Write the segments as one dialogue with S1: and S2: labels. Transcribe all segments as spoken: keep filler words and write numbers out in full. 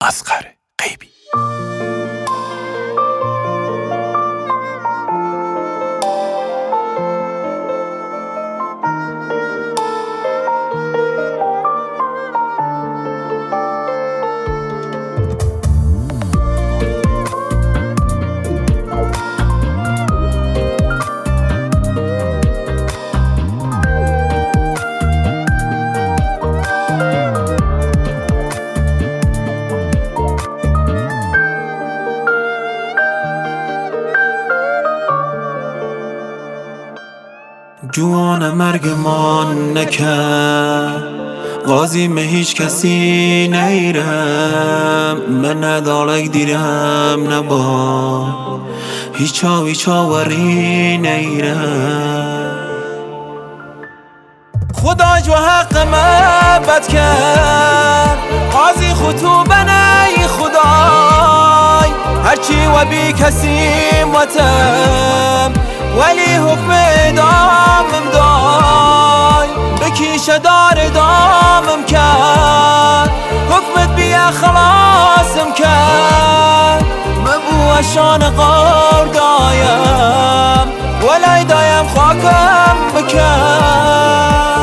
S1: اصغر غیبی.
S2: جوان مرگ من نکرد قاضی به هیچ کسی نیرم، من ندارک دیرم نبا هیچ چاوی چاوری نیرم. خدا جو حق من بد کرد قاضی خطوبه نی خدای، هرچی و بی کسی متم ولی حکم ادامم دای، بکیشه دار دامم کرد حکمت بیا خلاصم کرد. مبو اشان غور دایم ولی دایم خاکم بکرد.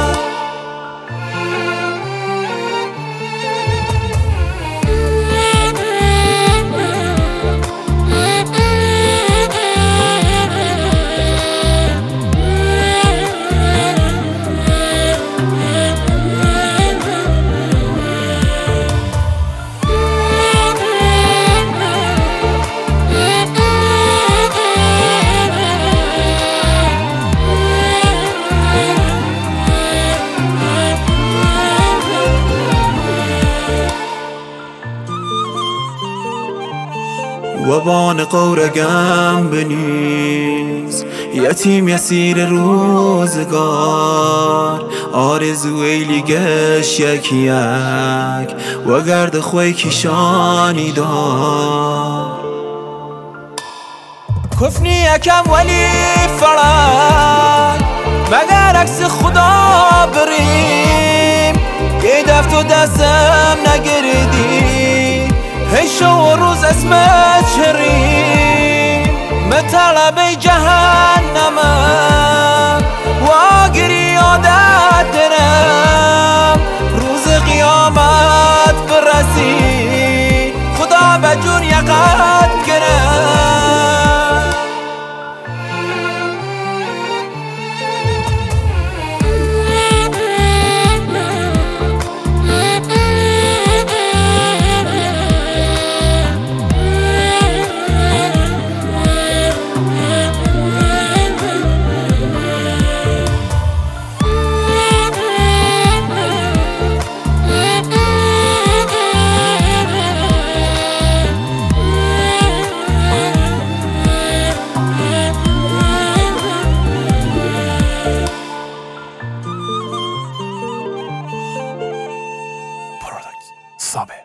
S2: و بان قورگم بنیز یتیم یسیر روزگار، آرزو ایلی گش یک یک و گرد خوی کشانی دار. کفنی یکم ولی فرای مگر عکس خدا بریم، یه دفت و دستم نگردی هی شو و روز اسمت شریم. مطلب جهنمم و آگری عادت درم، روز قیامت برسی خدا به جون یقت گرم.
S1: صابه